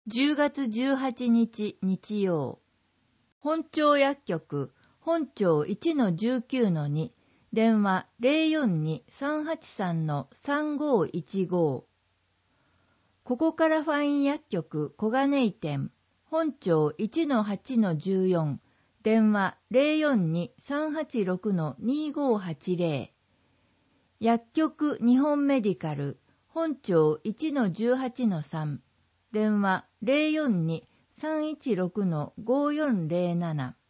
10月18日日曜、本庁薬局本庁 1-19-2 電話 042-383-3515。 ここからファイン薬局小金井店本庁 1-8-14 電話 042-386-2580。 薬局日本メディカル本庁 1-18-3 電話 042-316-5407。